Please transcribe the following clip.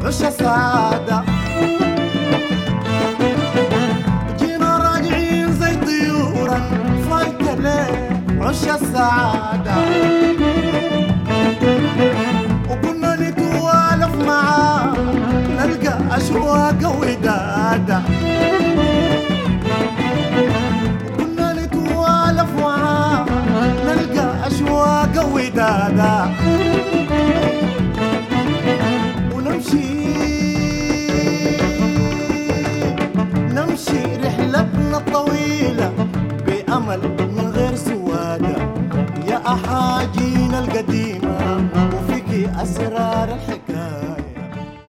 عش السعادة. جينا راجعين زي طيورا فايت الليل عش السعادة. وكنا نتوالف معاه نلقى أشواق ودادة. وكنا نتوالف معاه نلقى أشواق ودادة. ونمشي